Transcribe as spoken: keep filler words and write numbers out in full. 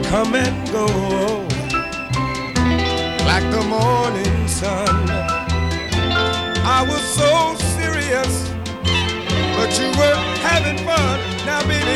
come and go like the morning sun. I was so serious, but you were having fun. Now, baby,